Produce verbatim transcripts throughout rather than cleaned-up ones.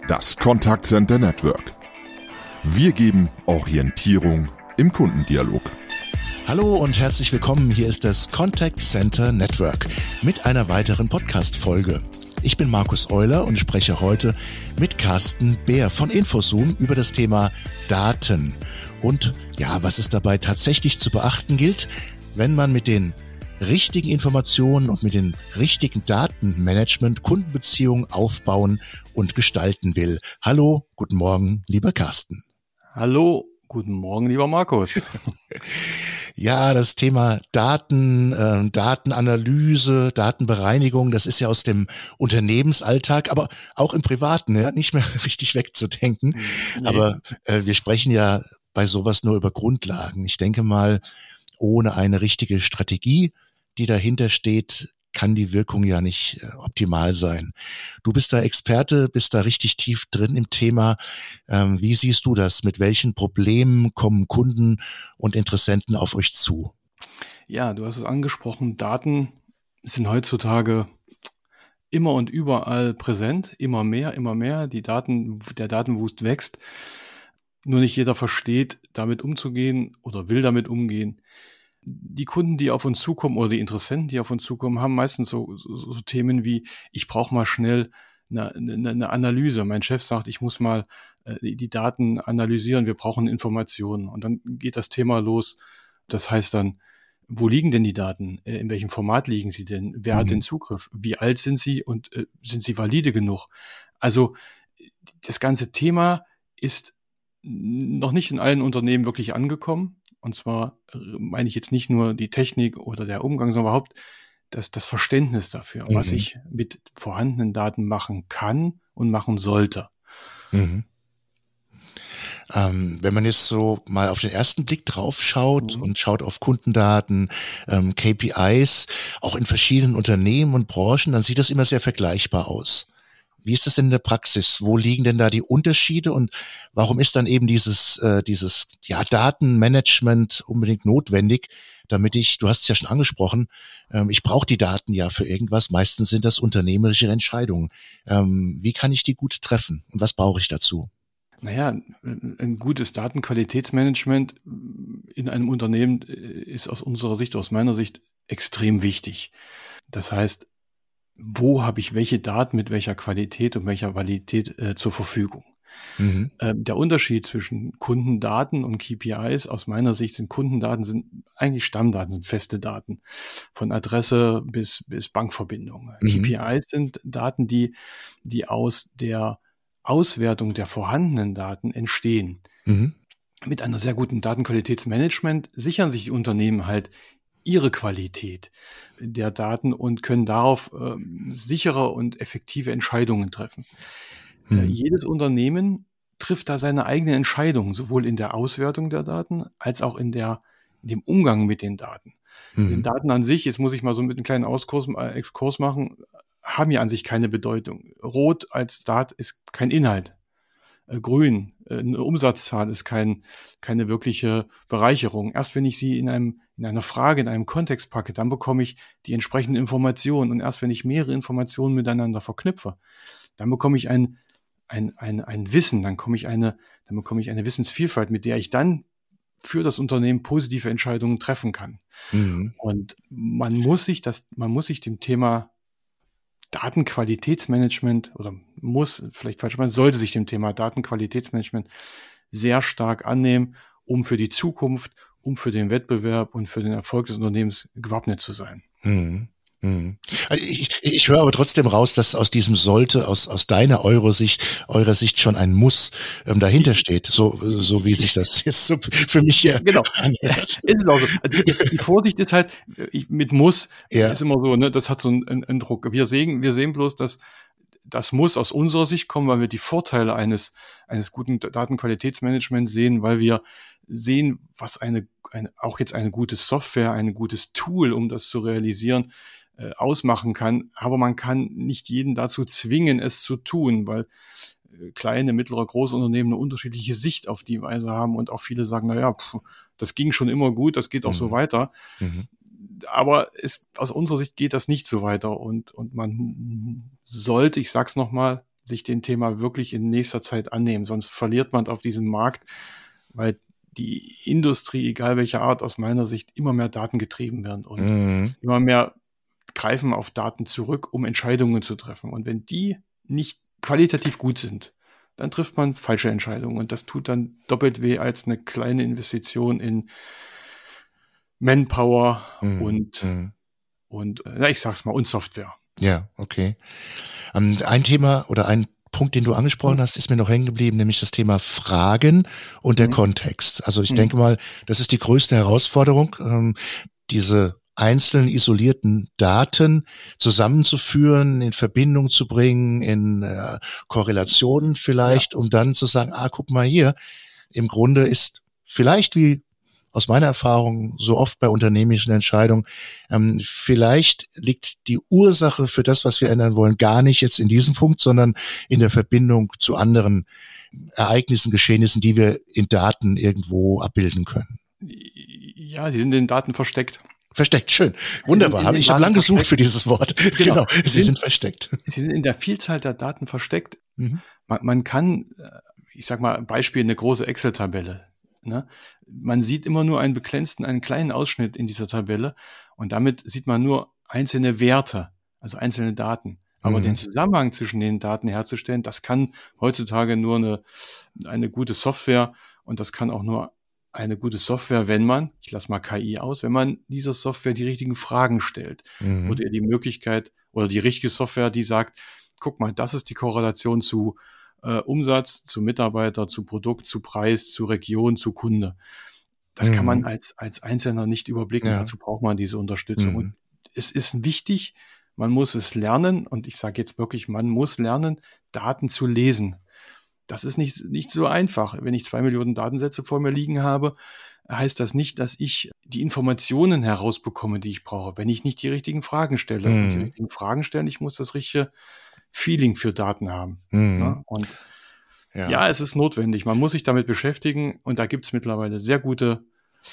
Das Contact Center Network. Wir geben Orientierung im Kundendialog. Hallo und herzlich willkommen. Hier ist das Contact Center Network mit einer weiteren Podcast-Folge. Ich bin Markus Euler und spreche heute mit Carsten Beer von Infozoom über das Thema Daten. Und ja, was es dabei tatsächlich zu beachten gilt, wenn man mit den richtigen Informationen und mit den richtigen Datenmanagement Kundenbeziehungen aufbauen und gestalten will. Hallo, guten Morgen, lieber Carsten. Hallo, guten Morgen, lieber Markus. Ja, das Thema Daten, äh, Datenanalyse, Datenbereinigung, das ist ja aus dem Unternehmensalltag, aber auch im Privaten, ja, nicht mehr richtig wegzudenken. Nee. Aber äh, wir sprechen ja bei sowas nur über Grundlagen. Ich denke mal, ohne eine richtige Strategie, die dahinter steht, kann die Wirkung ja nicht äh, optimal sein. Du bist da Experte, bist da richtig tief drin im Thema. Ähm, wie siehst du das? Mit welchen Problemen kommen Kunden und Interessenten auf euch zu? Ja, du hast es angesprochen. Daten sind heutzutage immer und überall präsent, immer mehr, immer mehr. Die Daten, der Datenwust wächst. Nur nicht jeder versteht, damit umzugehen oder will damit umgehen. Die Kunden, die auf uns zukommen oder die Interessenten, die auf uns zukommen, haben meistens so, so, so Themen wie, ich brauche mal schnell eine, eine, eine Analyse. Mein Chef sagt, ich muss mal äh, die Daten analysieren, wir brauchen Informationen. Und dann geht das Thema los. Das heißt dann, wo liegen denn die Daten? Äh, in welchem Format liegen sie denn? Wer mhm. hat den Zugriff? Wie alt sind sie und äh, sind sie valide genug? Also das ganze Thema ist noch nicht in allen Unternehmen wirklich angekommen. Und zwar meine ich jetzt nicht nur die Technik oder der Umgang, sondern überhaupt das, das Verständnis dafür, mhm. was ich mit vorhandenen Daten machen kann und machen sollte. Mhm. Ähm, wenn man jetzt so mal auf den ersten Blick drauf schaut mhm. und schaut auf Kundendaten, ähm, K P Is, auch in verschiedenen Unternehmen und Branchen, dann sieht das immer sehr vergleichbar aus. Wie ist das denn in der Praxis? Wo liegen denn da die Unterschiede und warum ist dann eben dieses äh, dieses ja Datenmanagement unbedingt notwendig, damit ich, du hast es ja schon angesprochen, ähm, ich brauche die Daten ja für irgendwas. Meistens sind das unternehmerische Entscheidungen. Ähm, wie kann ich die gut treffen und was brauche ich dazu? Naja, ein gutes Datenqualitätsmanagement in einem Unternehmen ist aus unserer Sicht, aus meiner Sicht extrem wichtig. Das heißt, wo habe ich welche Daten mit welcher Qualität und welcher Validität äh, zur Verfügung. Mhm. Ähm, der Unterschied zwischen Kundendaten und K P Is aus meiner Sicht sind Kundendaten sind eigentlich Stammdaten, sind feste Daten von Adresse bis bis Bankverbindung. Mhm. K P Is sind Daten, die die aus der Auswertung der vorhandenen Daten entstehen. Mhm. Mit einer sehr guten Datenqualitätsmanagement sichern sich die Unternehmen halt ihre Qualität der Daten und können darauf äh, sichere und effektive Entscheidungen treffen. Hm. Äh, jedes Unternehmen trifft da seine eigenen Entscheidungen, sowohl in der Auswertung der Daten als auch in der in dem Umgang mit den Daten. Hm. Den Daten an sich, jetzt muss ich mal so mit einem kleinen Auskurs, äh, Exkurs machen, haben ja an sich keine Bedeutung. Rot als Dat ist kein Inhalt. Grün, eine Umsatzzahl ist kein, keine wirkliche Bereicherung. Erst wenn ich sie in einem, in einer Frage, in einem Kontext packe, dann bekomme ich die entsprechenden Informationen. Und erst wenn ich mehrere Informationen miteinander verknüpfe, dann bekomme ich ein, ein, ein, ein Wissen, dann bekomme ich eine, dann bekomme ich eine Wissensvielfalt, mit der ich dann für das Unternehmen positive Entscheidungen treffen kann. Mhm. Und man muss sich das, man muss sich dem Thema Datenqualitätsmanagement oder muss, vielleicht falsch, man sollte sich dem Thema Datenqualitätsmanagement sehr stark annehmen, um für die Zukunft, um für den Wettbewerb und für den Erfolg des Unternehmens gewappnet zu sein. Hm. Hm. Also ich, ich höre aber trotzdem raus, dass aus diesem sollte, aus, aus deiner Euro-Sicht, eurer Sicht schon ein Muss ähm, dahinter steht, so, so wie sich das jetzt so für mich hier genau. anhört. Ist es auch so. Also die, die Vorsicht ist halt, ich, mit Muss ja. ist immer so, ne, das hat so einen, einen, einen Druck. Wir sehen, wir sehen bloß, dass das muss aus unserer Sicht kommen, weil wir die Vorteile eines, eines guten Datenqualitätsmanagements sehen, weil wir sehen, was eine, eine, auch jetzt eine gute Software, ein gutes Tool, um das zu realisieren, äh, ausmachen kann. Aber man kann nicht jeden dazu zwingen, es zu tun, weil äh, kleine, mittlere, große Unternehmen eine unterschiedliche Sicht auf die Weise haben und auch viele sagen, na ja, pff, das ging schon immer gut, das geht auch mhm. so weiter. Mhm. Aber es, aus unserer Sicht geht das nicht so weiter und, und man sollte, ich sag's nochmal, sich dem Thema wirklich in nächster Zeit annehmen. Sonst verliert man auf diesem Markt, weil die Industrie, egal welcher Art, aus meiner Sicht immer mehr datengetrieben werden und mhm. immer mehr greifen auf Daten zurück, um Entscheidungen zu treffen. Und wenn die nicht qualitativ gut sind, dann trifft man falsche Entscheidungen. Und das tut dann doppelt weh als eine kleine Investition in Manpower mhm. und, mhm. und na, ich sag's mal, und Software. Ja, okay. Um, ein Thema oder ein Punkt, den du angesprochen hast, ist mir noch hängen geblieben, nämlich das Thema Fragen und der mhm. Kontext. Also ich mhm. denke mal, das ist die größte Herausforderung, ähm, diese einzelnen isolierten Daten zusammenzuführen, in Verbindung zu bringen, in äh, Korrelationen vielleicht, ja. um dann zu sagen, ah, guck mal hier, im Grunde ist vielleicht wie aus meiner Erfahrung so oft bei unternehmerischen Entscheidungen, ähm, vielleicht liegt die Ursache für das, was wir ändern wollen, gar nicht jetzt in diesem Punkt, sondern in der Verbindung zu anderen Ereignissen, Geschehnissen, die wir in Daten irgendwo abbilden können. Ja, die sind in den Daten versteckt. Versteckt, schön. Wunderbar. Hab, ich habe lange gesucht für dieses Wort. Genau, genau. Sie sind, sind versteckt. Sie sind in der Vielzahl der Daten versteckt. Mhm. Man, man kann, ich sag mal, Beispiel, eine große Excel-Tabelle. Ne? Man sieht immer nur einen begrenzten, einen kleinen Ausschnitt in dieser Tabelle und damit sieht man nur einzelne Werte, also einzelne Daten. Aber mhm. den Zusammenhang zwischen den Daten herzustellen, das kann heutzutage nur eine, eine gute Software und das kann auch nur eine gute Software, wenn man, ich lasse mal K I aus, wenn man dieser Software die richtigen Fragen stellt mhm. oder ihr die Möglichkeit oder die richtige Software, die sagt, guck mal, das ist die Korrelation zu äh, Umsatz, zu Mitarbeiter, zu Produkt, zu Preis, zu Region, zu Kunde. Das mhm. kann man als, als Einzelner nicht überblicken. Ja. Dazu braucht man diese Unterstützung. Mhm. Und es ist wichtig, man muss es lernen und ich sage jetzt wirklich, man muss lernen, Daten zu lesen. Das ist nicht, nicht so einfach. Wenn ich zwei Millionen Datensätze vor mir liegen habe, heißt das nicht, dass ich die Informationen herausbekomme, die ich brauche, wenn ich nicht die richtigen Fragen stelle. Mhm. Und die richtigen Fragen stellen, ich muss das richtige Feeling für Daten haben. Mhm. Ja, und ja. ja, es ist notwendig. Man muss sich damit beschäftigen und da gibt es mittlerweile sehr gute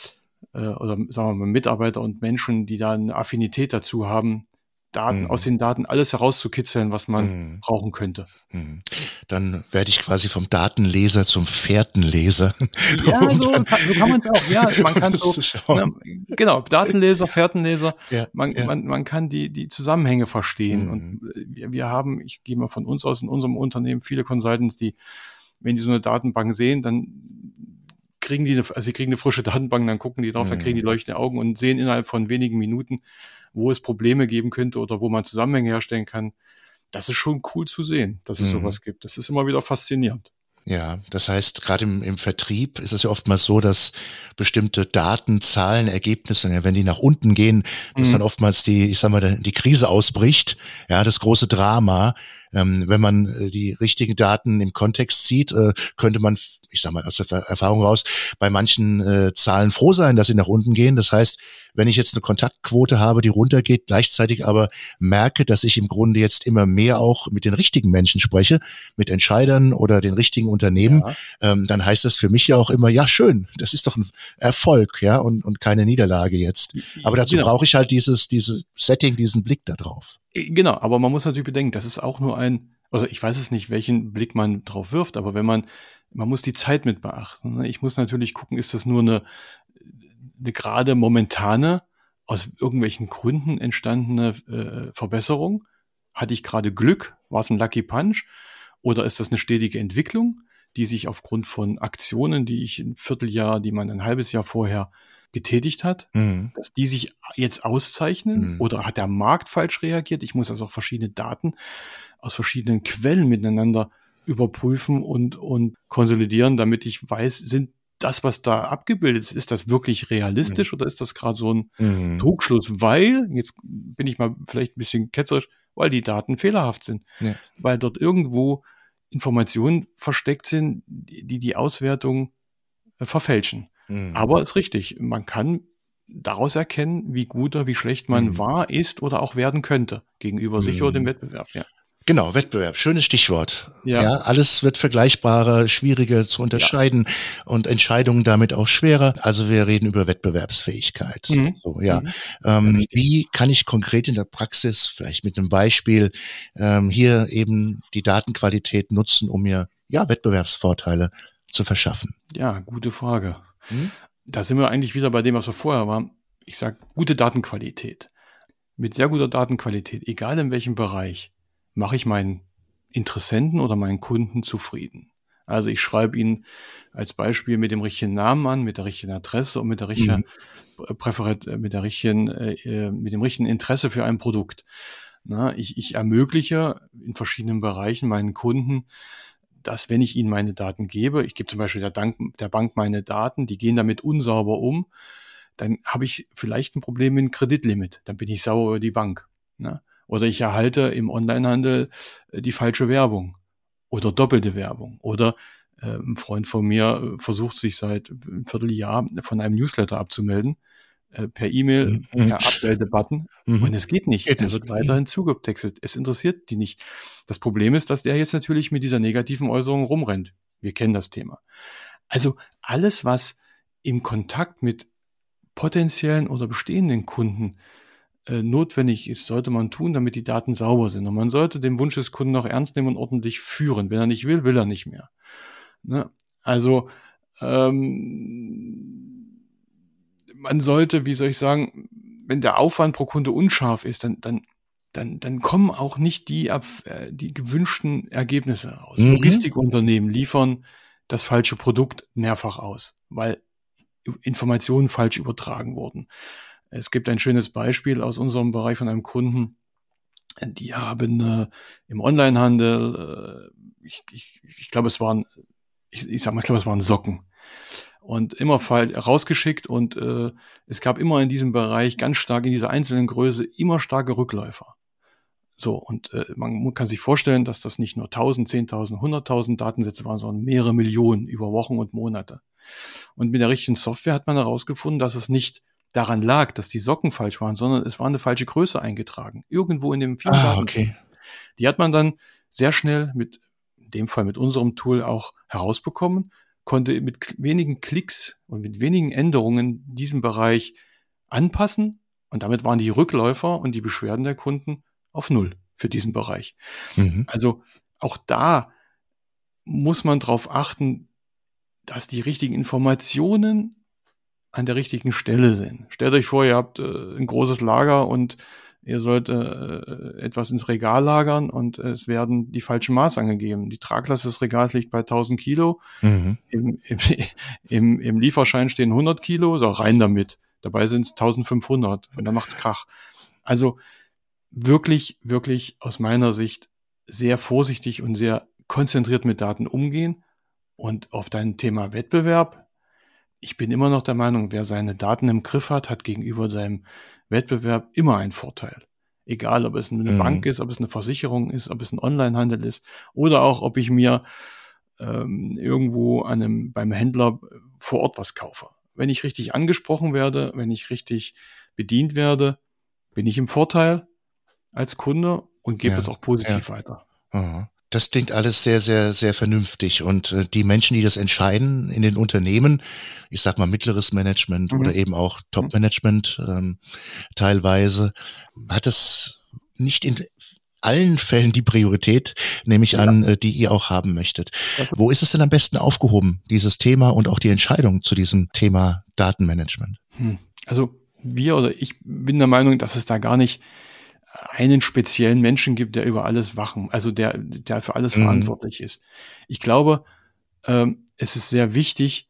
äh, oder sagen wir mal Mitarbeiter und Menschen, die da eine Affinität dazu haben, Daten, mhm. aus den Daten alles herauszukitzeln, was man mhm. brauchen könnte. Mhm. Dann werde ich quasi vom Datenleser zum Fährtenleser. Ja, so kann, so kann man es auch. Ja, man kann so, ne, genau, Datenleser, Fährtenleser. Ja, man, ja. man, man kann die, die Zusammenhänge verstehen. Mhm. Und wir, wir haben, ich gehe mal von uns aus, in unserem Unternehmen viele Consultants, die, wenn die so eine Datenbank sehen, dann kriegen die, eine, also sie kriegen eine frische Datenbank, dann gucken die drauf, mhm. dann kriegen die leuchtende Augen und sehen innerhalb von wenigen Minuten, wo es Probleme geben könnte oder wo man Zusammenhänge herstellen kann. Das ist schon cool zu sehen, dass es mhm. sowas gibt. Das ist immer wieder faszinierend. Ja, das heißt, gerade im, im Vertrieb ist es ja oftmals so, dass bestimmte Daten, Zahlen, Ergebnisse, ja, wenn die nach unten gehen, dass mhm. dann oftmals die, ich sag mal, die Krise ausbricht, ja, das große Drama. Ähm, wenn man äh, die richtigen Daten im Kontext sieht, äh, könnte man, ich sag mal aus der Erfahrung raus, bei manchen äh, Zahlen froh sein, dass sie nach unten gehen. Das heißt, wenn ich jetzt eine Kontaktquote habe, die runtergeht, gleichzeitig aber merke, dass ich im Grunde jetzt immer mehr auch mit den richtigen Menschen spreche, mit Entscheidern oder den richtigen Unternehmen, ja. ähm, dann heißt das für mich ja auch immer, ja schön, das ist doch ein Erfolg, ja, und, und keine Niederlage jetzt. Aber dazu genau. brauche ich halt dieses, dieses Setting, diesen Blick da drauf. Genau, aber man muss natürlich bedenken, das ist auch nur ein, also ich weiß es nicht, welchen Blick man drauf wirft, aber wenn man, man muss die Zeit mit beachten. Ich muss natürlich gucken, ist das nur eine, eine gerade momentane, aus irgendwelchen Gründen entstandene äh, Verbesserung? Hatte ich gerade Glück? War es ein Lucky Punch? Oder ist das eine stetige Entwicklung, die sich aufgrund von Aktionen, die ich ein Vierteljahr, die man ein halbes Jahr vorher getätigt hat, mhm. dass die sich jetzt auszeichnen mhm. oder hat der Markt falsch reagiert? Ich muss also auch verschiedene Daten aus verschiedenen Quellen miteinander überprüfen und, und konsolidieren, damit ich weiß, sind das, was da abgebildet ist, ist das wirklich realistisch mhm. oder ist das gerade so ein mhm. Trugschluss? Weil, jetzt bin ich mal vielleicht ein bisschen ketzerisch, weil die Daten fehlerhaft sind. Ja. Weil dort irgendwo Informationen versteckt sind, die die Auswertung äh, verfälschen. Mhm. Aber ist richtig, man kann daraus erkennen, wie gut oder wie schlecht man mhm. war, ist oder auch werden könnte gegenüber mhm. sich oder dem Wettbewerb. Ja. Genau, Wettbewerb, schönes Stichwort. Ja. Ja, alles wird vergleichbarer, schwieriger zu unterscheiden ja. und Entscheidungen damit auch schwerer. Also wir reden über Wettbewerbsfähigkeit. Mhm. So, ja. Mhm. Ähm, wie kann ich konkret in der Praxis, vielleicht mit einem Beispiel, ähm, hier eben die Datenqualität nutzen, um mir ja Wettbewerbsvorteile zu verschaffen? Ja, gute Frage. Hm? Da sind wir eigentlich wieder bei dem, was wir vorher waren. Ich sage, gute Datenqualität. Mit sehr guter Datenqualität, egal in welchem Bereich, mache ich meinen Interessenten oder meinen Kunden zufrieden. Also ich schreibe ihn als Beispiel mit dem richtigen Namen an, mit der richtigen Adresse und mit der richtigen mhm. Präferat, mit der richtigen, äh, mit dem richtigen Interesse für ein Produkt. Na, ich, ich ermögliche in verschiedenen Bereichen meinen Kunden, dass wenn ich ihnen meine Daten gebe, ich gebe zum Beispiel der, Dank, der Bank meine Daten, die gehen damit unsauber um, dann habe ich vielleicht ein Problem mit dem Kreditlimit. Dann bin ich sauer über die Bank. Ne? Oder ich erhalte im Onlinehandel die falsche Werbung oder doppelte Werbung. Oder äh, ein Freund von mir versucht sich seit einem Vierteljahr von einem Newsletter abzumelden, äh, per E-Mail, mhm. per Abmelde-Button. Mhm. Und es geht nicht. Geht er nicht. Wird weiterhin zugetextet. Es interessiert die nicht. Das Problem ist, dass der jetzt natürlich mit dieser negativen Äußerung rumrennt. Wir kennen das Thema. Also alles, was im Kontakt mit potenziellen oder bestehenden Kunden äh, notwendig ist, sollte man tun, damit die Daten sauber sind. Und man sollte den Wunsch des Kunden auch ernst nehmen und ordentlich führen. Wenn er nicht will, will er nicht mehr. Ne? Also ähm, man sollte, wie soll ich sagen, wenn der Aufwand pro Kunde unscharf ist, dann, dann, dann, dann kommen auch nicht die, äh, die gewünschten Ergebnisse raus. Mhm. Logistikunternehmen liefern das falsche Produkt mehrfach aus, weil Informationen falsch übertragen wurden. Es gibt ein schönes Beispiel aus unserem Bereich von einem Kunden, die haben äh, im Onlinehandel, äh, ich, ich, ich glaube, es waren, ich, ich sag mal, ich glaube, es waren Socken. Und immer fall, rausgeschickt und äh, es gab immer in diesem Bereich ganz stark, in dieser einzelnen Größe, immer starke Rückläufer. So, und äh, man kann sich vorstellen, dass das nicht nur tausend, zehntausend, hunderttausend Datensätze waren, sondern mehrere Millionen über Wochen und Monate. Und mit der richtigen Software hat man herausgefunden, dass es nicht daran lag, dass die Socken falsch waren, sondern es war eine falsche Größe eingetragen. Irgendwo in dem Firmendaten. Ah, okay. Die hat man dann sehr schnell mit, in dem Fall mit unserem Tool auch herausbekommen, konnte mit wenigen Klicks und mit wenigen Änderungen diesen Bereich anpassen und damit waren die Rückläufer und die Beschwerden der Kunden auf Null für diesen Bereich. Mhm. Also auch da muss man darauf achten, dass die richtigen Informationen an der richtigen Stelle sind. Stellt euch vor, ihr habt äh, ein großes Lager und ihr sollt äh, etwas ins Regal lagern und äh, es werden die falschen Maße angegeben. Die Traglast des Regals liegt bei tausend Kilo. Mhm. Im, im, im, Im Lieferschein stehen hundert Kilo, so rein damit. Dabei sind es eintausendfünfhundert und dann macht's Krach. Also wirklich, wirklich aus meiner Sicht sehr vorsichtig und sehr konzentriert mit Daten umgehen. Und auf dein Thema Wettbewerb, ich bin immer noch der Meinung, wer seine Daten im Griff hat, hat gegenüber seinem Wettbewerb immer einen Vorteil. Egal, ob es eine mhm. Bank ist, ob es eine Versicherung ist, ob es ein Onlinehandel ist oder auch, ob ich mir ähm, irgendwo an einem, beim Händler vor Ort was kaufe. Wenn ich richtig angesprochen werde, wenn ich richtig bedient werde, bin ich im Vorteil als Kunde und gebe es ja, auch positiv ja. weiter. Aha. Das klingt alles sehr, sehr, sehr vernünftig. Und äh, die Menschen, die das entscheiden in den Unternehmen, ich sag mal mittleres Management mhm. oder eben auch Top-Management ähm, teilweise, hat es nicht in allen Fällen die Priorität, nehme ich ja. an, äh, die ihr auch haben möchtet. Okay. Wo ist es denn am besten aufgehoben, dieses Thema und auch die Entscheidung zu diesem Thema Datenmanagement? Hm. Also wir oder ich bin der Meinung, dass es da gar nicht einen speziellen Menschen gibt, der über alles wachen, also der, der für alles mhm. verantwortlich ist. Ich glaube, ähm, es ist sehr wichtig,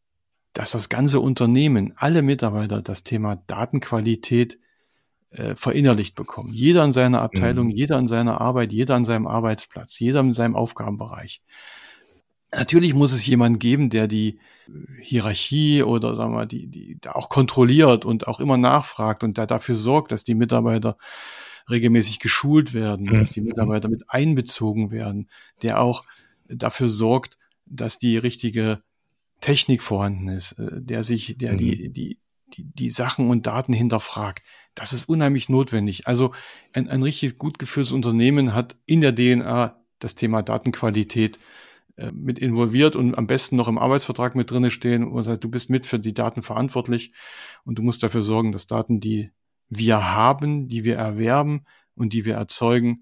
dass das ganze Unternehmen, alle Mitarbeiter das Thema Datenqualität äh, verinnerlicht bekommen. Jeder in seiner Abteilung, mhm. jeder in seiner Arbeit, jeder an seinem Arbeitsplatz, jeder in seinem Aufgabenbereich. Natürlich muss es jemanden geben, der die Hierarchie oder sagen wir die, die da auch kontrolliert und auch immer nachfragt und der dafür sorgt, dass die Mitarbeiter regelmäßig geschult werden, mhm. dass die Mitarbeiter mit einbezogen werden, der auch dafür sorgt, dass die richtige Technik vorhanden ist, der sich, der mhm. die, die, die, die Sachen und Daten hinterfragt. das ist unheimlich notwendig. Also ein, ein richtig gut geführtes Unternehmen hat in der D N A das Thema Datenqualität äh, mit involviert und am besten noch im Arbeitsvertrag mit drinne stehen und sagt, du bist mit für die Daten verantwortlich und du musst dafür sorgen, dass Daten, die wir haben, die wir erwerben und die wir erzeugen,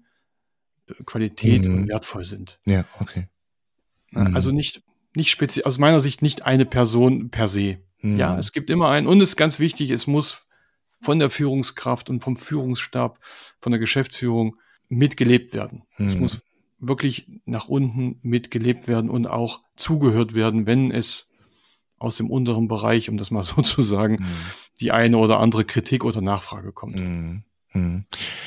Qualität Mhm. und wertvoll sind. Ja, okay. Mhm. Also nicht, nicht speziell, aus meiner Sicht nicht eine Person per se. Mhm. Ja, es gibt immer einen und es ist ganz wichtig, es muss von der Führungskraft und vom Führungsstab, von der Geschäftsführung mitgelebt werden. Mhm. Es muss wirklich nach unten mitgelebt werden und auch zugehört werden, wenn es aus dem unteren Bereich, um das mal so zu sagen, Mhm. die eine oder andere Kritik oder Nachfrage kommt. Mhm. Mhm.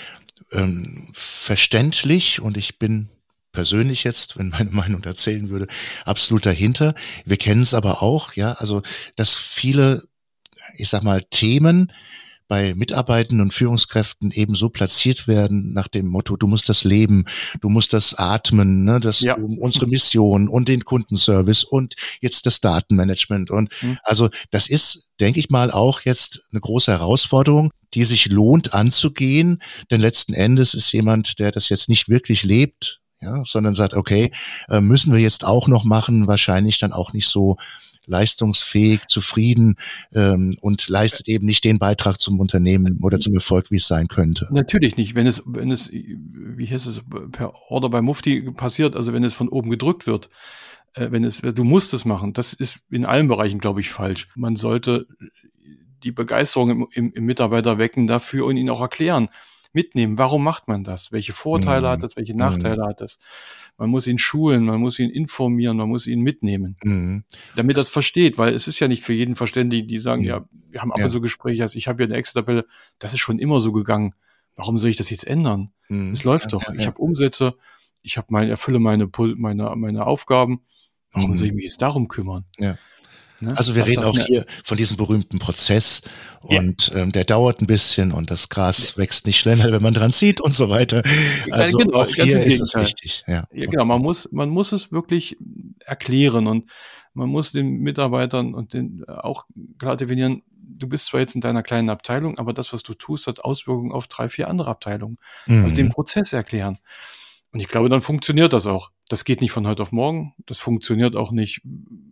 Ähm, verständlich, und ich bin persönlich jetzt, wenn meine Meinung erzählen würde, absolut dahinter. Wir kennen es aber auch, ja, also dass viele, ich sag mal, Themen bei Mitarbeitenden und Führungskräften eben so platziert werden nach dem Motto, du musst das leben, du musst das atmen, ne, dass Ja. du unsere Mission und den Kundenservice und jetzt das Datenmanagement und Hm. also das ist, denke ich mal, auch jetzt eine große Herausforderung, die sich lohnt anzugehen, denn letzten Endes ist jemand, der das jetzt nicht wirklich lebt, ja, sondern sagt, okay, äh, müssen wir jetzt auch noch machen, wahrscheinlich dann auch nicht so leistungsfähig, zufrieden ähm, und leistet eben nicht den Beitrag zum Unternehmen oder zum Erfolg, wie es sein könnte. Natürlich nicht, wenn es, wenn es, wie heißt es, per Order bei Mufti passiert, also wenn es von oben gedrückt wird, äh, wenn es, du musst es machen, das ist in allen Bereichen, glaube ich, falsch. Man sollte die Begeisterung im, im, im Mitarbeiter wecken dafür und ihn auch erklären, mitnehmen, warum macht man das, welche Vorteile Mhm. hat das, welche Nachteile hat das. Man muss ihn schulen, man muss ihn informieren, man muss ihn mitnehmen, Mhm. damit er es versteht, weil es ist ja nicht für jeden verständlich, die sagen, Mhm. ja, wir haben ab Ja. und zu Gespräche, also ich habe ja eine Excel-Tabelle, das ist schon immer so gegangen. Warum soll ich das jetzt ändern? Mhm. Es läuft Ja, doch. ja, Ich ja. habe Umsätze, ich habe mein, erfülle meine, Pu- meine, meine Aufgaben. Warum Mhm. soll ich mich jetzt darum kümmern? Ja. Ne? Also wir Dass reden das auch eine- hier von diesem berühmten Prozess Ja. und ähm, der dauert ein bisschen und das Gras wächst nicht schneller, wenn man dran zieht und so weiter. Also genau, auch ganz hier im ist es Gegenteil. wichtig. Ja, Ja, genau, man muss, man muss es wirklich erklären und man muss den Mitarbeitern und den äh, auch klar definieren, du bist zwar jetzt in deiner kleinen Abteilung, aber das, was du tust, hat Auswirkungen auf drei, vier andere Abteilungen. Also den Mhm. Prozess erklären. Und ich glaube, dann funktioniert das auch. Das geht nicht von heute auf morgen. Das funktioniert auch nicht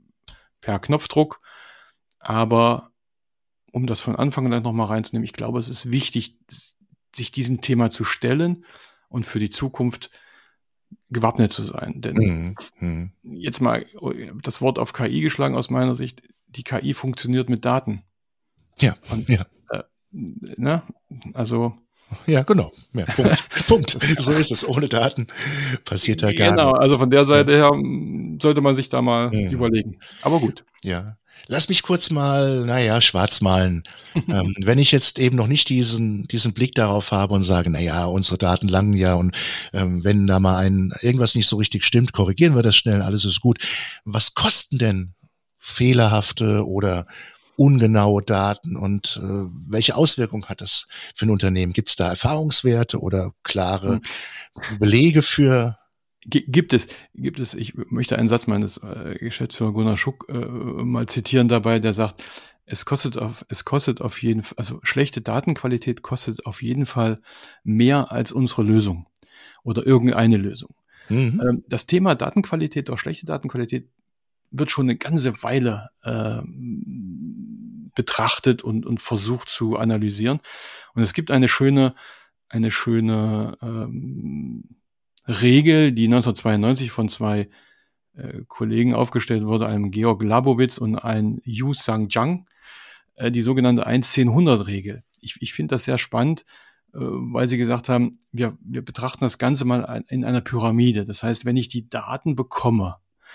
per Knopfdruck. Aber um das von Anfang an nochmal reinzunehmen, ich glaube, es ist wichtig, sich diesem Thema zu stellen und für die Zukunft gewappnet zu sein. Denn Mhm. Mhm. jetzt mal das Wort auf K I geschlagen aus meiner Sicht, die K I funktioniert mit Daten. Ja, Und, ja. äh, ne? Also Ja, genau. Ja, Punkt. Punkt. So ist es. Ohne Daten passiert da gar genau, nichts. also von der Seite her m, sollte man sich da mal Mhm. überlegen. Aber gut. Ja. Lass mich kurz mal, naja, schwarz malen. ähm, wenn ich jetzt eben noch nicht diesen, diesen Blick darauf habe und sage, naja, unsere Daten langen ja und ähm, wenn da mal ein, irgendwas nicht so richtig stimmt, korrigieren wir das schnell, alles ist gut. Was kosten denn fehlerhafte oder ungenaue Daten und äh, welche Auswirkungen hat das für ein Unternehmen? Gibt es da Erfahrungswerte oder klare Belege für? G- Gibt es, gibt es, ich möchte einen Satz meines äh, Geschäftsführers Gunnar Schuck äh, mal zitieren dabei, der sagt, es kostet auf, es kostet auf jeden Fall, also schlechte Datenqualität kostet auf jeden Fall mehr als unsere Lösung oder irgendeine Lösung. Mhm. Ähm, das Thema Datenqualität oder schlechte Datenqualität wird schon eine ganze Weile äh, betrachtet und, und versucht zu analysieren. Und es gibt eine schöne, eine schöne ähm, Regel, die neunzehnhundertzweiundneunzig von zwei äh, Kollegen aufgestellt wurde, einem Georg Labowitz und ein Yu Sang Zhang, äh, die sogenannte eins zehn hundert Regel. Ich, ich finde das sehr spannend, äh, weil sie gesagt haben, wir, wir betrachten das Ganze mal in einer Pyramide. Das heißt, wenn ich die Daten bekomme,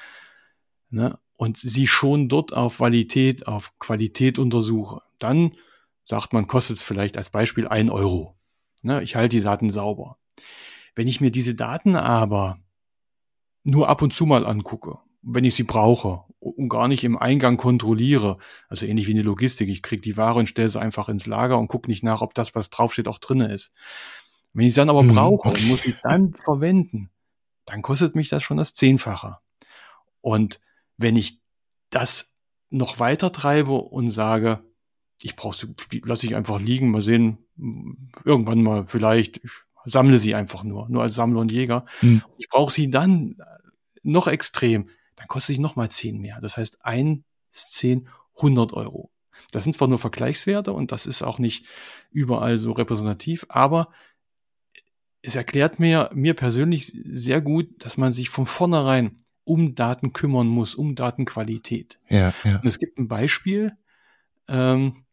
ne, und sie schon dort auf Validität, auf Qualität untersuche, dann sagt man, kostet es vielleicht als Beispiel ein Euro. Ne, ich halte die Daten sauber. Wenn ich mir diese Daten aber nur ab und zu mal angucke, wenn ich sie brauche und gar nicht im Eingang kontrolliere, also ähnlich wie in der Logistik, ich kriege die Ware und stelle sie einfach ins Lager und gucke nicht nach, ob das, was draufsteht, auch drin ist. Wenn ich sie dann aber Mhm, brauche okay. und muss sie dann verwenden, dann kostet mich das schon das Zehnfache. Und wenn ich das noch weiter treibe und sage, ich brauche, lasse ich einfach liegen, mal sehen, irgendwann mal vielleicht, ich sammle sie einfach nur, nur als Sammler und Jäger. Mhm. Ich brauche sie dann noch extrem, dann kostet sie nochmal zehn mehr. Das heißt, eins, zehn, hundert Euro. Das sind zwar nur Vergleichswerte und das ist auch nicht überall so repräsentativ, aber es erklärt mir, mir persönlich sehr gut, dass man sich von vornherein um Daten kümmern muss, um Datenqualität. Ja, ja. Und es gibt ein Beispiel, ähm,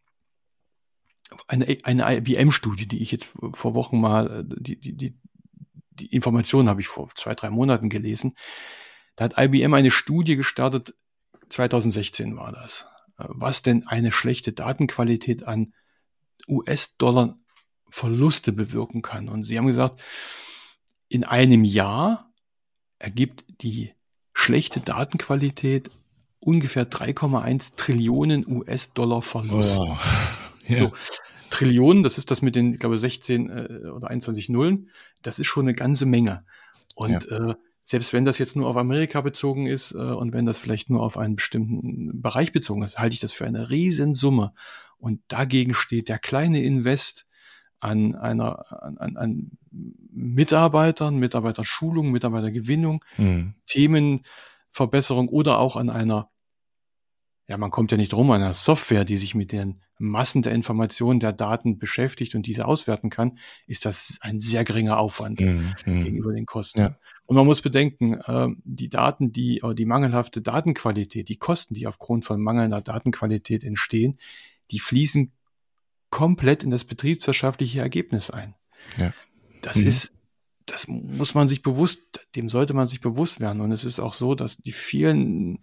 eine, eine I B M-Studie, die ich jetzt vor Wochen mal, die, die, die, die Informationen habe ich vor zwei, drei Monaten gelesen. Da hat I B M eine Studie gestartet, zwanzig sechzehn war das, was denn eine schlechte Datenqualität an U S-Dollar Verluste bewirken kann. Und sie haben gesagt, in einem Jahr ergibt die schlechte Datenqualität ungefähr drei Komma eins Trillionen U S-Dollar Verlust. Oh, yeah. So, Trillionen, das ist das mit den, ich glaube, sechzehn äh, oder einundzwanzig Nullen, das ist schon eine ganze Menge. Und ja. äh, selbst wenn das jetzt nur auf Amerika bezogen ist äh, und wenn das vielleicht nur auf einen bestimmten Bereich bezogen ist, halte ich das für eine Riesensumme. Und dagegen steht der kleine Invest an einer, an, an, an Mitarbeitern, Mitarbeiterschulung, Mitarbeitergewinnung, mhm. Themenverbesserung oder auch an einer, ja, man kommt ja nicht drum, an einer Software, die sich mit den Massen der Informationen, der Daten beschäftigt und diese auswerten kann, ist das ein sehr geringer Aufwand mhm. gegenüber den Kosten. Ja. Und man muss bedenken, äh, die Daten, die, oder die mangelhafte Datenqualität, die Kosten, die aufgrund von mangelnder Datenqualität entstehen, die fließen komplett in das betriebswirtschaftliche Ergebnis ein. Ja. Das mhm. ist, das muss man sich bewusst, dem sollte man sich bewusst werden. Und es ist auch so, dass die vielen,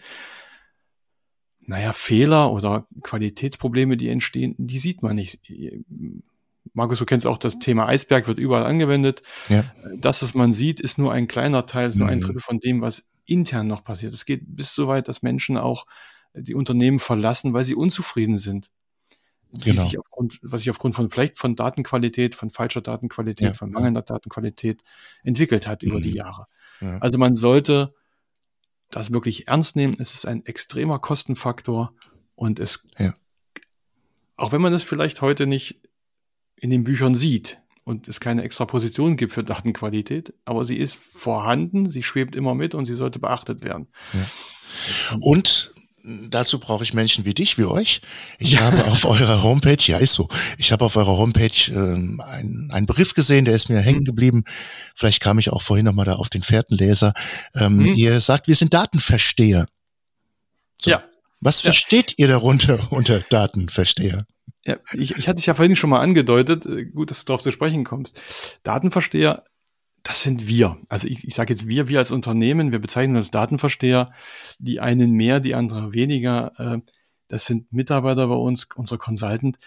naja, Fehler oder Qualitätsprobleme, die entstehen, die sieht man nicht. Markus, du kennst auch das Thema Eisberg, wird überall angewendet. Ja. Das, was man sieht, ist nur ein kleiner Teil, ist nur mhm. ein Drittel von dem, was intern noch passiert. Es geht bis so weit, dass Menschen auch die Unternehmen verlassen, weil sie unzufrieden sind. Die genau. sich aufgrund, was sich aufgrund von vielleicht von Datenqualität, von falscher Datenqualität, ja. von mangelnder Datenqualität entwickelt hat mhm. über die Jahre. Ja. Also man sollte das wirklich ernst nehmen. Es ist ein extremer Kostenfaktor und es, ja. auch wenn man es vielleicht heute nicht in den Büchern sieht und es keine extra Position gibt für Datenqualität, aber sie ist vorhanden, sie schwebt immer mit und sie sollte beachtet werden. Ja. Und dazu brauche ich Menschen wie dich, wie euch. Ich ja. habe auf eurer Homepage, ja ist so, ich habe auf eurer Homepage ähm, einen, einen Begriff gesehen, der ist mir hängen geblieben. Vielleicht kam ich auch vorhin nochmal da auf den Fährtenleser. Ähm, mhm. Ihr sagt, wir sind Datenversteher. So. Ja. Was ja. versteht ihr darunter unter Datenversteher? Ja, ich, ich hatte es ja vorhin schon mal angedeutet. Gut, dass du darauf zu sprechen kommst. Datenversteher, das sind wir. Also ich, ich sage jetzt wir, wir als Unternehmen, wir bezeichnen uns Datenversteher, die einen mehr, die andere weniger. Das sind Mitarbeiter bei uns, unser Consultant.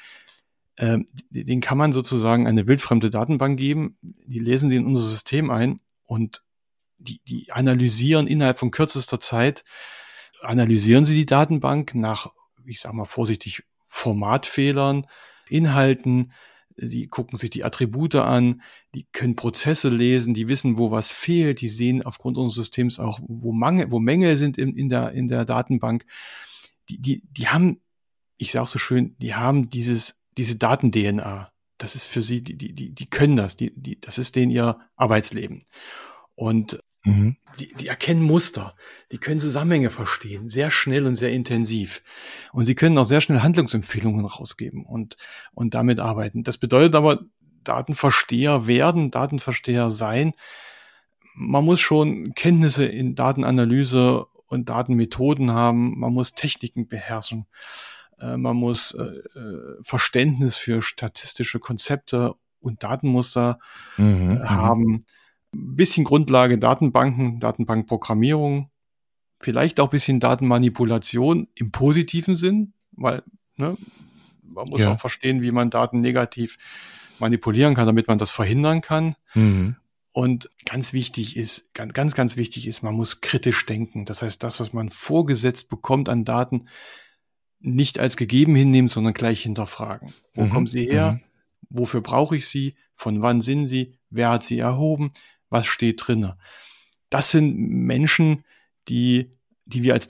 Den kann man sozusagen eine wildfremde Datenbank geben. Die lesen sie in unser System ein und die, die analysieren innerhalb von kürzester Zeit, analysieren sie die Datenbank nach, ich sage mal vorsichtig, Formatfehlern, Inhalten. Die gucken sich die Attribute an, die können Prozesse lesen, die wissen, wo was fehlt, die sehen aufgrund unseres Systems auch, wo Mangel, wo Mängel sind in, in der, in der Datenbank. Die, die, die haben, ich sage so schön, die haben dieses, diese Daten-D N A. Das ist für sie, die, die, die, die können das, die, die, das ist denen ihr Arbeitsleben. Und mhm. sie, sie erkennen Muster, die können Zusammenhänge verstehen, sehr schnell und sehr intensiv. Und sie können auch sehr schnell Handlungsempfehlungen rausgeben und, und damit arbeiten. Das bedeutet aber, Datenversteher werden, Datenversteher sein. Man muss schon Kenntnisse in Datenanalyse und Datenmethoden haben. Man muss Techniken beherrschen. Man muss äh, Verständnis für statistische Konzepte und Datenmuster mhm, äh, haben. Ein bisschen Grundlage Datenbanken, Datenbankprogrammierung, vielleicht auch ein bisschen Datenmanipulation im positiven Sinn, weil ne, man muss ja. auch verstehen, wie man Daten negativ manipulieren kann, damit man das verhindern kann. Mhm. Und ganz wichtig ist, ganz, ganz, ganz wichtig ist, man muss kritisch denken. Das heißt, das, was man vorgesetzt bekommt an Daten, nicht als gegeben hinnehmen, sondern gleich hinterfragen. Wo mhm. kommen sie her? Mhm. Wofür brauche ich sie? Von wann sind sie? Wer hat sie erhoben? Was steht drinne? Das sind Menschen, die, die wir als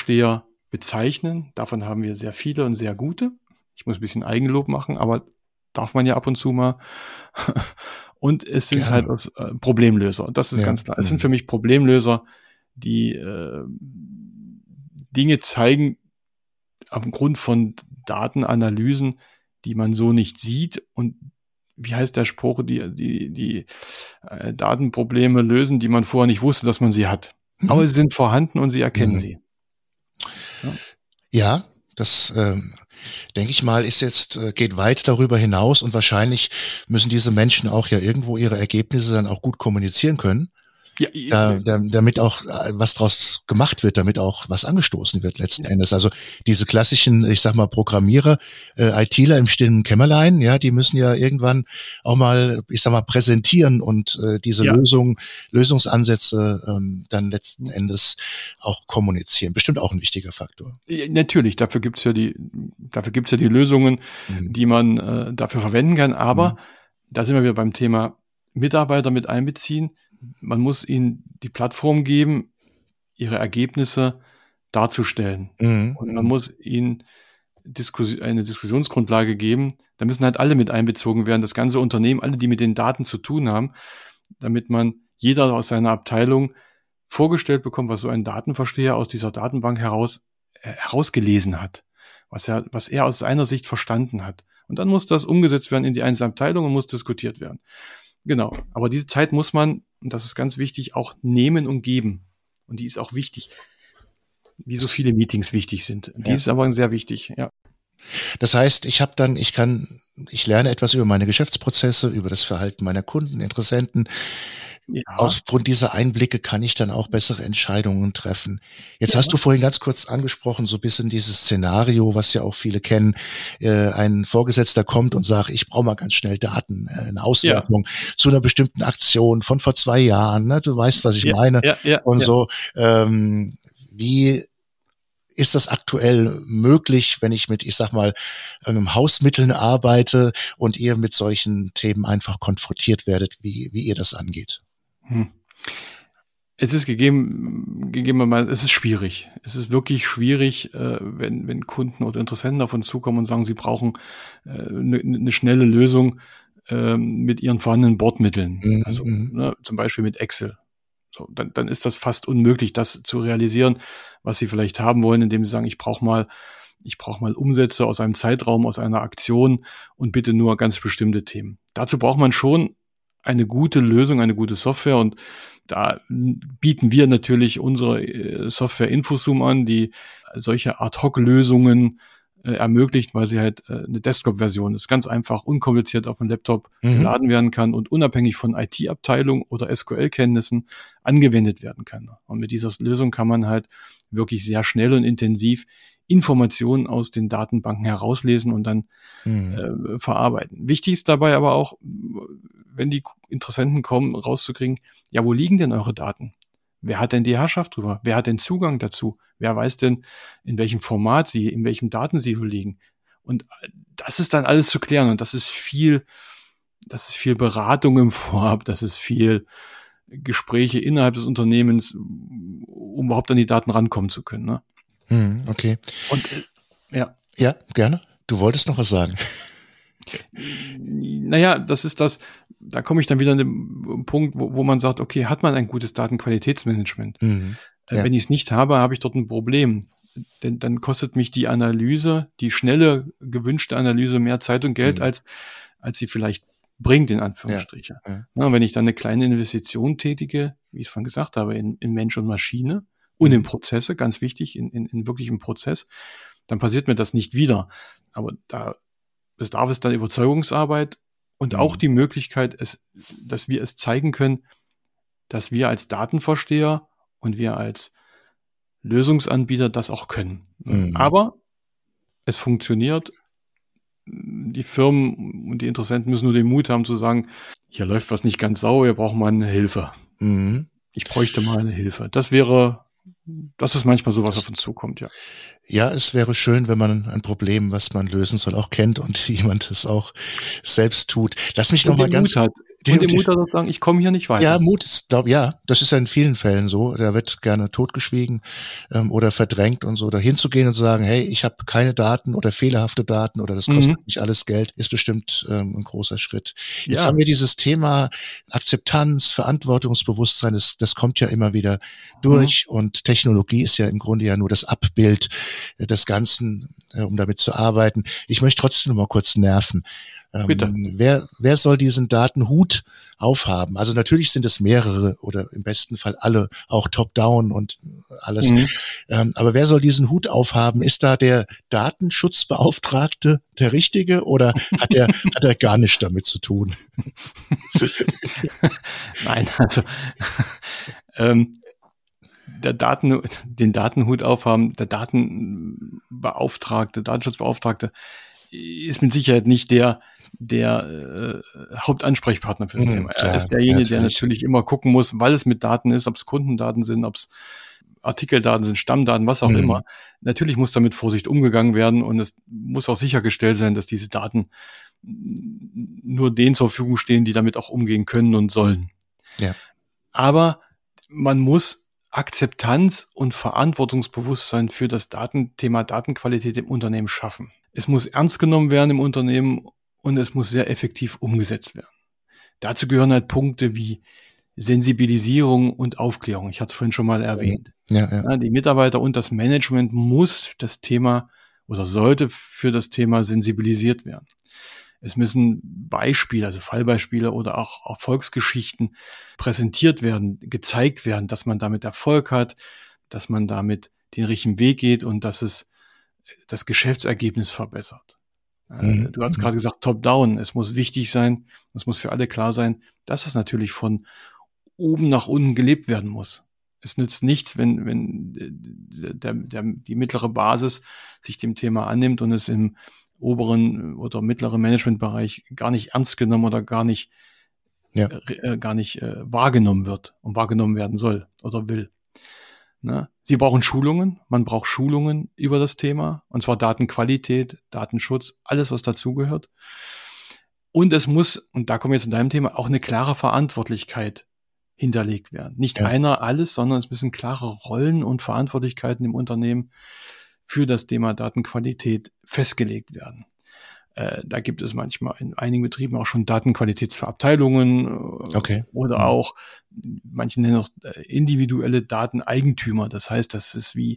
Datenversteher bezeichnen. Davon haben wir sehr viele und sehr gute. Ich muss ein bisschen Eigenlob machen, aber darf man ja ab und zu mal. Und es sind Gerne. halt aus, äh, Problemlöser. Das ist Ja. ganz klar. Es Mhm. sind für mich Problemlöser, die äh, Dinge zeigen aufgrund von Datenanalysen, die man so nicht sieht. Und wie heißt der Spruch, die, die, die äh, Datenprobleme lösen, die man vorher nicht wusste, dass man sie hat. Mhm. Aber sie sind vorhanden und sie erkennen Mhm. sie. Ja. Ja, das ähm, denke ich mal, ist jetzt, äh, geht weit darüber hinaus und wahrscheinlich müssen diese Menschen auch ja irgendwo ihre Ergebnisse dann auch gut kommunizieren können. Ja, Da, da, damit auch äh, was draus gemacht wird, damit auch was angestoßen wird letzten Endes. Also diese klassischen, ich sag mal, Programmierer, äh, ITler im stillen Kämmerlein, ja, die müssen ja irgendwann auch mal, ich sag mal, präsentieren und äh, diese Ja. Lösung, Lösungsansätze ähm, dann letzten Endes auch kommunizieren. Bestimmt auch ein wichtiger Faktor. Ja, natürlich, dafür gibt's ja die, dafür gibt's ja die Lösungen, Mhm. die man äh, dafür verwenden kann. Aber Mhm. da sind wir wieder beim Thema Mitarbeiter mit einbeziehen. Man muss ihnen die Plattform geben, ihre Ergebnisse darzustellen. Mhm. Und man muss ihnen Diskus- eine Diskussionsgrundlage geben. Da müssen halt alle mit einbezogen werden, das ganze Unternehmen, alle, die mit den Daten zu tun haben, damit man jeder aus seiner Abteilung vorgestellt bekommt, was so ein Datenversteher aus dieser Datenbank heraus äh, herausgelesen hat, was er, was er aus seiner Sicht verstanden hat. Und dann muss das umgesetzt werden in die einzelne Abteilung und muss diskutiert werden. Genau. Aber diese Zeit muss man, und das ist ganz wichtig, auch nehmen und geben. Und die ist auch wichtig. Wie so viele Meetings wichtig sind. Die Ja. ist aber sehr wichtig, ja. Das heißt, ich habe dann, ich kann, ich lerne etwas über meine Geschäftsprozesse, über das Verhalten meiner Kunden, Interessenten. Ja. Aufgrund dieser Einblicke kann ich dann auch bessere Entscheidungen treffen. Jetzt Ja. hast du vorhin ganz kurz angesprochen, so ein bisschen dieses Szenario, was ja auch viele kennen. Äh, ein Vorgesetzter kommt und sagt, ich brauche mal ganz schnell Daten, äh, eine Auswertung zu einer bestimmten Aktion von vor zwei Jahren. Ne? Du weißt, was ich Ja, meine. ja, ja, und ja. so. Ähm, wie ist das aktuell möglich, wenn ich mit, ich sag mal, einem Hausmitteln arbeite und ihr mit solchen Themen einfach konfrontiert werdet, wie, wie ihr das angeht? Hm. Es ist gegeben, gegebenermaßen, es ist schwierig. Es ist wirklich schwierig, äh, wenn, wenn Kunden oder Interessenten auf uns zukommen und sagen, sie brauchen eine äh, ne, ne schnelle Lösung äh, mit ihren vorhandenen Bordmitteln. Mhm. Also ne, zum Beispiel mit Excel. So, dann, dann ist das fast unmöglich, das zu realisieren, was sie vielleicht haben wollen, indem sie sagen, ich brauche mal, ich brauche mal Umsätze aus einem Zeitraum, aus einer Aktion und bitte nur ganz bestimmte Themen. Dazu braucht man schon eine gute Lösung, eine gute Software, und da bieten wir natürlich unsere Software Infozoom an, die solche Ad-Hoc-Lösungen äh, ermöglicht, weil sie halt äh, eine Desktop-Version ist. Ganz einfach, unkompliziert auf dem Laptop Mhm. geladen werden kann und unabhängig von I T-Abteilung oder S Q L-Kenntnissen angewendet werden kann. Und mit dieser Lösung kann man halt wirklich sehr schnell und intensiv Informationen aus den Datenbanken herauslesen und dann Mhm. äh, verarbeiten. Wichtig ist dabei aber auch, wenn die Interessenten kommen, rauszukriegen, ja, wo liegen denn eure Daten? Wer hat denn die Herrschaft drüber? Wer hat den Zugang dazu? Wer weiß denn, in welchem Format sie, in welchem Datensilo liegen? Und das ist dann alles zu klären, und das ist viel, das ist viel Beratung im Vorab, das ist viel Gespräche innerhalb des Unternehmens, um überhaupt an die Daten rankommen zu können. Ne? Mhm. Okay. Und äh, ja. Ja, gerne. Du wolltest noch was sagen. Naja, das ist das, da komme ich dann wieder an den Punkt, wo, wo man sagt, okay, hat man ein gutes Datenqualitätsmanagement? Mhm. Äh, Ja. Wenn ich es nicht habe, habe ich dort ein Problem. Denn dann kostet mich die Analyse, die schnelle, gewünschte Analyse mehr Zeit und Geld, Mhm. als, als sie vielleicht bringt, in Anführungsstrichen. Ja, ja. Na, und wenn ich dann eine kleine Investition tätige, wie ich es vorhin gesagt habe, in, in Mensch und Maschine und in Prozesse, ganz wichtig, in, in, in wirklichem Prozess, dann passiert mir das nicht wieder. Aber da bedarf es dann Überzeugungsarbeit und Mhm. auch die Möglichkeit, es, dass wir es zeigen können, dass wir als Datenversteher und wir als Lösungsanbieter das auch können. Mhm. Aber es funktioniert. Die Firmen und die Interessenten müssen nur den Mut haben zu sagen, hier läuft was nicht ganz sauber, wir brauchen mal eine Hilfe. Mhm. Ich bräuchte mal eine Hilfe. Das wäre, das ist manchmal so, was auf uns zukommt, ja. Ja, es wäre schön, wenn man ein Problem, was man lösen soll, auch kennt und jemand es auch selbst tut. Lass mich noch Und mal den ganz, Mut hat. Und den Mut zu sagen, ich komme hier nicht weiter. Ja, Mut ist, glaub, ja, das ist ja in vielen Fällen so. Da wird gerne totgeschwiegen ähm, oder verdrängt und so. Da hinzugehen und zu sagen, hey, ich habe keine Daten oder fehlerhafte Daten oder das kostet mhm. mich alles Geld, ist bestimmt ähm, ein großer Schritt. Jetzt ja. haben wir dieses Thema Akzeptanz, Verantwortungsbewusstsein, das, das kommt ja immer wieder durch mhm. und Technologie ist ja im Grunde ja nur das Abbild des Ganzen, äh, um damit zu arbeiten. Ich möchte trotzdem noch mal kurz nerven. Ähm, Bitte. Wer, wer soll diesen Datenhut aufhaben? Also natürlich sind es mehrere oder im besten Fall alle, auch top-down und alles. Mhm. Ähm, aber wer soll diesen Hut aufhaben? Ist da der Datenschutzbeauftragte der Richtige oder hat er hat er gar nichts damit zu tun? Nein, also ähm, der Daten, den Datenhut aufhaben, der Datenbeauftragte, Datenschutzbeauftragte ist mit Sicherheit nicht der der äh, Hauptansprechpartner für das mhm, Thema. Er klar, ist derjenige, natürlich. der natürlich immer gucken muss, weil es mit Daten ist, ob es Kundendaten sind, ob es Artikeldaten sind, Stammdaten, was auch mhm. immer. Natürlich muss damit Vorsicht umgegangen werden und es muss auch sichergestellt sein, dass diese Daten nur denen zur Verfügung stehen, die damit auch umgehen können und sollen. Ja. Aber man muss Akzeptanz und Verantwortungsbewusstsein für das Datenthema Datenqualität im Unternehmen schaffen. Es muss ernst genommen werden im Unternehmen und es muss sehr effektiv umgesetzt werden. Dazu gehören halt Punkte wie Sensibilisierung und Aufklärung. Ich hatte es vorhin schon mal erwähnt. Ja, ja. Ja, die Mitarbeiter und das Management muss das Thema oder sollte für das Thema sensibilisiert werden. Es müssen Beispiele, also Fallbeispiele oder auch Erfolgsgeschichten präsentiert werden, gezeigt werden, dass man damit Erfolg hat, dass man damit den richtigen Weg geht und dass es das Geschäftsergebnis verbessert. Mhm. Du hast gerade gesagt, top-down. Es muss wichtig sein, es muss für alle klar sein, dass es natürlich von oben nach unten gelebt werden muss. Es nützt nichts, wenn, wenn der, der, die mittlere Basis sich dem Thema annimmt und es im oberen oder mittleren Managementbereich gar nicht ernst genommen oder gar nicht, ja. äh, gar nicht äh, wahrgenommen wird und wahrgenommen werden soll oder will. Ne? Sie brauchen Schulungen, man braucht Schulungen über das Thema, und zwar Datenqualität, Datenschutz, alles, was dazugehört. Und es muss, und da kommen wir jetzt zu deinem Thema, auch eine klare Verantwortlichkeit hinterlegt werden. Nicht ja. einer alles, sondern es müssen klare Rollen und Verantwortlichkeiten im Unternehmen für das Thema Datenqualität festgelegt werden. Äh, da gibt es manchmal in einigen Betrieben auch schon Datenqualitätsverabteilungen äh, okay. oder mhm. auch, manche nennen auch individuelle Dateneigentümer. Das heißt, das ist wie,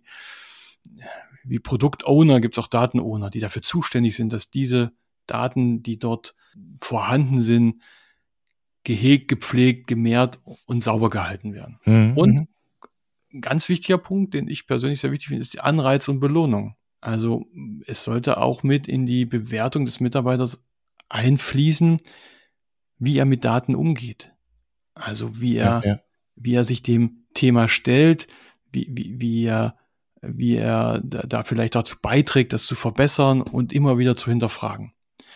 wie Produktowner, gibt es auch Datenowner, die dafür zuständig sind, dass diese Daten, die dort vorhanden sind, gehegt, gepflegt, gemehrt und sauber gehalten werden. Mhm. Und ein ganz wichtiger Punkt, den ich persönlich sehr wichtig finde, ist die Anreiz und Belohnung. Also es sollte auch mit in die Bewertung des Mitarbeiters einfließen, wie er mit Daten umgeht. Also wie er, ja, ja. wie er sich dem Thema stellt, wie, wie, wie er, wie er da, da vielleicht dazu beiträgt, das zu verbessern und immer wieder zu hinterfragen.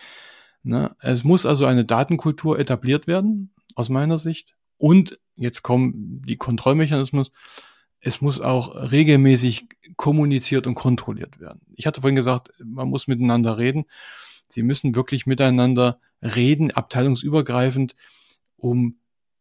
Ne? Es muss also eine Datenkultur etabliert werden, aus meiner Sicht. Und jetzt kommen die Kontrollmechanismen. Es muss auch regelmäßig kommuniziert und kontrolliert werden. Ich hatte vorhin gesagt, man muss miteinander reden. Sie müssen wirklich miteinander reden, abteilungsübergreifend, um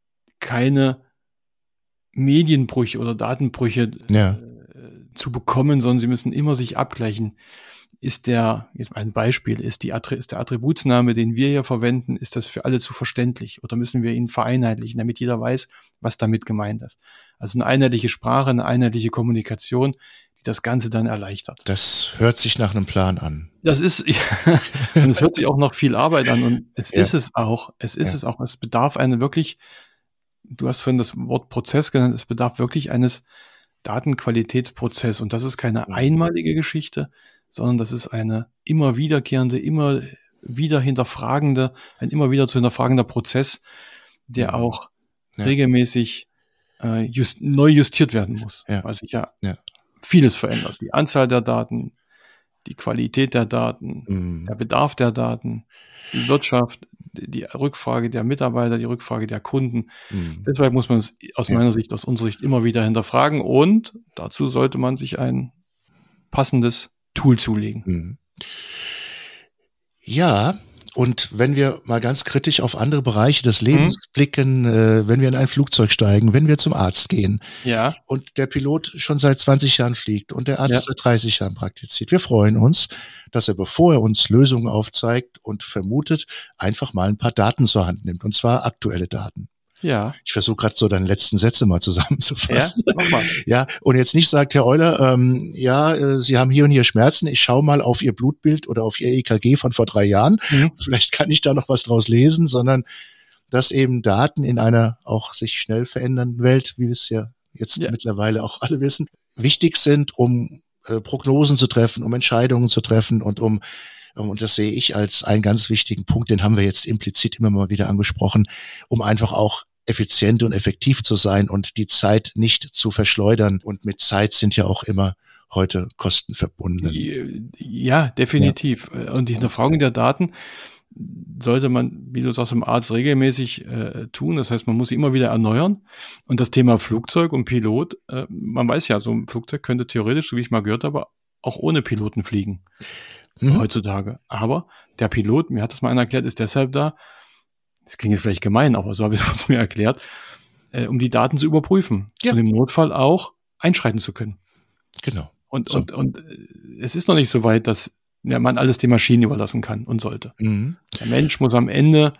keine Medienbrüche oder Datenbrüche ja. äh, zu bekommen, sondern sie müssen immer sich abgleichen. Ist der, jetzt ein Beispiel, ist, die, ist der Attributsname, den wir hier verwenden, ist das für alle zu verständlich oder müssen wir ihn vereinheitlichen, damit jeder weiß, was damit gemeint ist. Also eine einheitliche Sprache, eine einheitliche Kommunikation, die das Ganze dann erleichtert. Das hört sich nach einem Plan an. Das ist, ja, und es hört sich auch noch viel Arbeit an und es ja. ist es auch, es ist ja. es auch, es bedarf eine wirklich, du hast vorhin das Wort Prozess genannt, es bedarf wirklich eines Datenqualitätsprozesses und das ist keine einmalige Geschichte, sondern das ist eine immer wiederkehrende, immer wieder hinterfragende, ein immer wieder zu hinterfragender Prozess, der ja. auch ja. regelmäßig äh, just, neu justiert werden muss, ja. weil sich ja, ja vieles verändert. Die Anzahl der Daten, die Qualität der Daten, mhm. der Bedarf der Daten, die Wirtschaft, die Rückfrage der Mitarbeiter, die Rückfrage der Kunden. Mhm. Deshalb muss man es aus ja. meiner Sicht, aus unserer Sicht immer wieder hinterfragen und dazu sollte man sich ein passendes Tool zulegen. Mhm. Ja, Und wenn wir mal ganz kritisch auf andere Bereiche des Lebens mhm. blicken, äh, wenn wir in ein Flugzeug steigen, wenn wir zum Arzt gehen ja. und der Pilot schon seit zwanzig Jahren fliegt und der Arzt ja. seit dreißig Jahren praktiziert, wir freuen uns, dass er, bevor er uns Lösungen aufzeigt und vermutet, einfach mal ein paar Daten zur Hand nimmt, und zwar aktuelle Daten. Ja. Ich versuche gerade so deine letzten Sätze mal zusammenzufassen. Ja, mach mal. Ja, und jetzt nicht sagt Herr Euler, ähm, ja, äh, Sie haben hier und hier Schmerzen, ich schaue mal auf Ihr Blutbild oder auf Ihr E K G von vor drei Jahren, mhm. vielleicht kann ich da noch was draus lesen, sondern dass eben Daten in einer auch sich schnell verändernden Welt, wie wir es ja jetzt ja. mittlerweile auch alle wissen, wichtig sind, um äh, Prognosen zu treffen, um Entscheidungen zu treffen und um Und das sehe ich als einen ganz wichtigen Punkt, den haben wir jetzt implizit immer mal wieder angesprochen, um einfach auch effizient und effektiv zu sein und die Zeit nicht zu verschleudern. Und mit Zeit sind ja auch immer heute Kosten verbunden. Ja, definitiv. Ja. Und die Hinterfragung der Daten sollte man, wie du sagst, im Arzt regelmäßig äh, tun. Das heißt, man muss sie immer wieder erneuern. Und das Thema Flugzeug und Pilot, äh, man weiß ja, so ein Flugzeug könnte theoretisch, so wie ich mal gehört habe, auch ohne Piloten fliegen. Mhm. Heutzutage. Aber der Pilot, mir hat das mal einer erklärt, ist deshalb da, das klingt jetzt vielleicht gemein, aber so habe ich es mir erklärt, äh, um die Daten zu überprüfen ja. und im Notfall auch einschreiten zu können. Genau. Und, so. und, und es ist noch nicht so weit, dass ja, man alles den Maschinen überlassen kann und sollte. Mhm. Der Mensch muss am Ende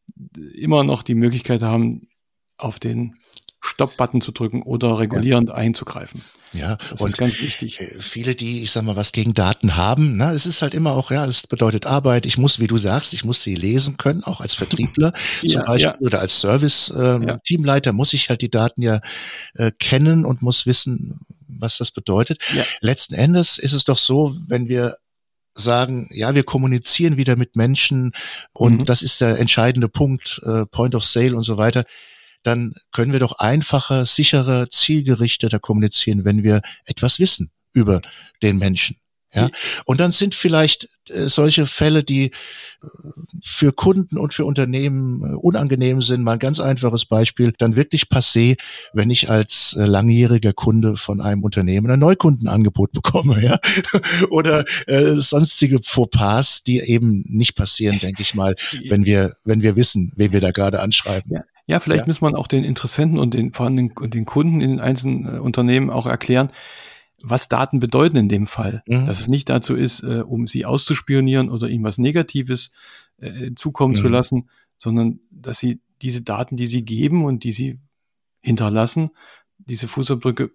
immer noch die Möglichkeit haben, auf den Stopp-Button zu drücken oder regulierend ja. einzugreifen. Ja, das und ist ganz wichtig. Viele, die, ich sag mal, was gegen Daten haben, na, es ist halt immer auch, ja, es bedeutet Arbeit. Ich muss, wie du sagst, ich muss sie lesen können, auch als Vertriebler ja, zum Beispiel ja. oder als Service-Teamleiter ähm, ja. muss ich halt die Daten ja äh, kennen und muss wissen, was das bedeutet. Ja. Letzten Endes ist es doch so, wenn wir sagen, ja, wir kommunizieren wieder mit Menschen und mhm. das ist der entscheidende Punkt, äh, Point of Sale und so weiter, dann können wir doch einfacher, sicherer, zielgerichteter kommunizieren, wenn wir etwas wissen über den Menschen. Ja, und dann sind vielleicht äh, solche Fälle, die äh, für Kunden und für Unternehmen äh, unangenehm sind, mal ein ganz einfaches Beispiel, dann wirklich passé, wenn ich als äh, langjähriger Kunde von einem Unternehmen ein Neukundenangebot bekomme, ja, oder äh, sonstige Fauxpas, die eben nicht passieren, denke ich mal, wenn wir, wenn wir wissen, wen wir da gerade anschreiben. Ja. Ja, vielleicht ja. muss man auch den Interessenten und den, vor allem den, den Kunden in den einzelnen äh, Unternehmen auch erklären, was Daten bedeuten in dem Fall. Mhm. Dass es nicht dazu ist, äh, um sie auszuspionieren oder ihnen was Negatives äh, zukommen mhm. zu lassen, sondern dass sie diese Daten, die sie geben und die sie hinterlassen, diese Fußabdrücke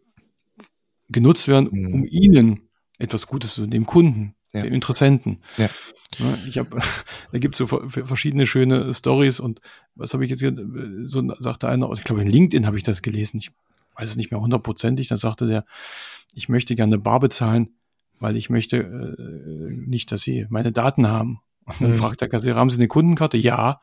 genutzt werden, mhm. um ihnen etwas Gutes zu tun, dem Kunden, ja. dem Interessenten. Ja. Ja, ich habe, da gibt es so verschiedene schöne Stories und was habe ich jetzt hier, so sagte einer, ich glaube in LinkedIn habe ich das gelesen, ich weiß es nicht mehr hundertprozentig, da sagte der, ich möchte gerne Bar bezahlen, weil ich möchte äh, nicht, dass sie meine Daten haben. Und dann mhm. fragt der Kassierer, haben Sie eine Kundenkarte? Ja.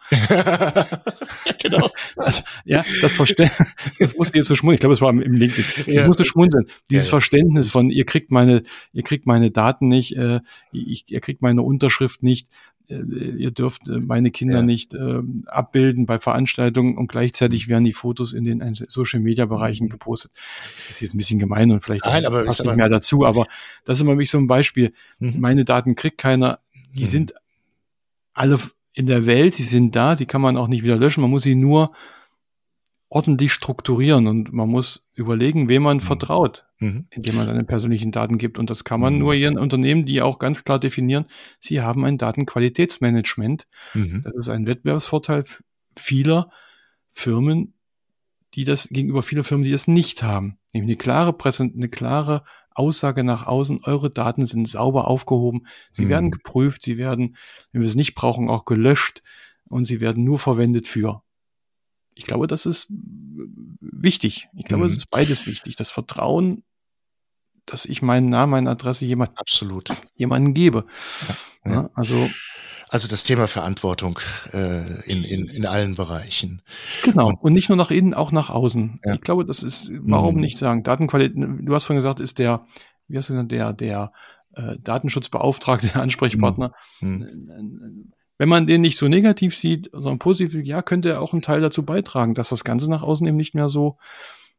Genau. Also, ja, das Verständnis, das musste jetzt so schmunzeln. Ich glaube, es war im LinkedIn. Ja. Ich musste schmunzeln. Dieses ja, ja. Verständnis von, ihr kriegt meine, ihr kriegt meine Daten nicht, äh, ich, ihr kriegt meine Unterschrift nicht, äh, ihr dürft äh, meine Kinder ja. nicht äh, abbilden bei Veranstaltungen und gleichzeitig werden die Fotos in den Social Media Bereichen mhm. gepostet. Das ist jetzt ein bisschen gemein und vielleicht Nein, aber passt nicht mehr dazu, aber das ist immer mich so ein Beispiel. Mhm. Meine Daten kriegt keiner, die mhm. sind alle in der Welt, sie sind da, sie kann man auch nicht wieder löschen, man muss sie nur ordentlich strukturieren und man muss überlegen, wem man mhm. vertraut, mhm. indem man seine persönlichen Daten gibt. Und das kann man mhm. nur ihren Unternehmen, die auch ganz klar definieren, sie haben ein Datenqualitätsmanagement. Mhm. Das ist ein Wettbewerbsvorteil vieler Firmen, die das gegenüber vieler Firmen, die das nicht haben. Nämlich eine klare Präsent, eine klare Aussage nach außen, eure Daten sind sauber aufgehoben, sie mhm. werden geprüft, sie werden, wenn wir es nicht brauchen, auch gelöscht und sie werden nur verwendet für. Ich glaube, das ist wichtig. Ich glaube, es mhm. ist beides wichtig. Das Vertrauen, dass ich meinen Namen, meine Adresse jemand, absolut jemanden gebe. Ja. Ja, also Also das Thema Verantwortung äh, in, in, in allen Bereichen. Genau. Und, und nicht nur nach innen, auch nach außen. Ja. Ich glaube, das ist, warum mhm. nicht sagen, Datenqualität, du hast vorhin gesagt, ist der, wie hast du gesagt, der, der äh, Datenschutzbeauftragte, der Ansprechpartner. Mhm. Wenn man den nicht so negativ sieht, sondern positiv, ja, könnte er auch einen Teil dazu beitragen, dass das Ganze nach außen eben nicht mehr so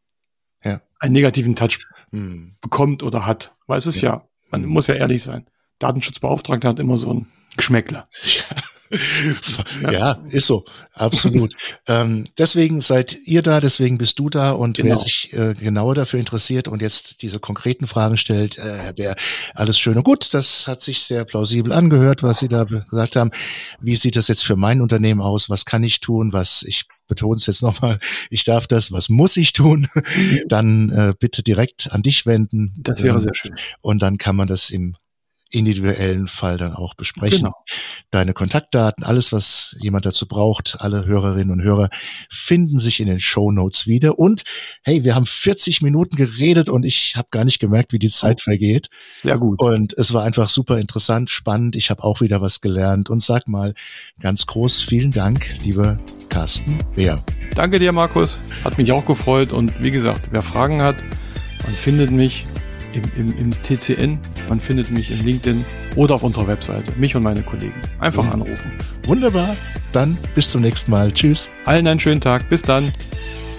ja. einen negativen Touch mhm. bekommt oder hat. Weil es ist ja, ja man mhm. muss ja ehrlich sein. Datenschutzbeauftragter hat immer so ein Geschmäckler. Ja, ja, ist so, absolut. ähm, deswegen seid ihr da, deswegen bist du da und genau. Wer sich äh, genauer dafür interessiert und jetzt diese konkreten Fragen stellt, äh, wäre alles schön und gut. Das hat sich sehr plausibel angehört, was Sie da gesagt haben. Wie sieht das jetzt für mein Unternehmen aus? Was kann ich tun? Was ich betone es jetzt nochmal, ich darf das, was muss ich tun? Dann äh, bitte direkt an dich wenden. Das wäre ähm, sehr schön. Und dann kann man das im individuellen Fall dann auch besprechen. Genau. Deine Kontaktdaten, alles, was jemand dazu braucht, alle Hörerinnen und Hörer finden sich in den Shownotes wieder. Und hey, wir haben vierzig Minuten geredet und ich habe gar nicht gemerkt, wie die Zeit vergeht. Sehr gut. Und es war einfach super interessant, spannend. Ich habe auch wieder was gelernt. Und sag mal ganz groß vielen Dank, lieber Carsten Beer. Danke dir, Markus. Hat mich auch gefreut. Und wie gesagt, wer Fragen hat, man findet mich Im, im, im T C N, man findet mich in LinkedIn oder auf unserer Webseite, mich und meine Kollegen. Einfach ja. anrufen. Wunderbar, dann bis zum nächsten Mal. Tschüss. Allen einen schönen Tag, bis dann.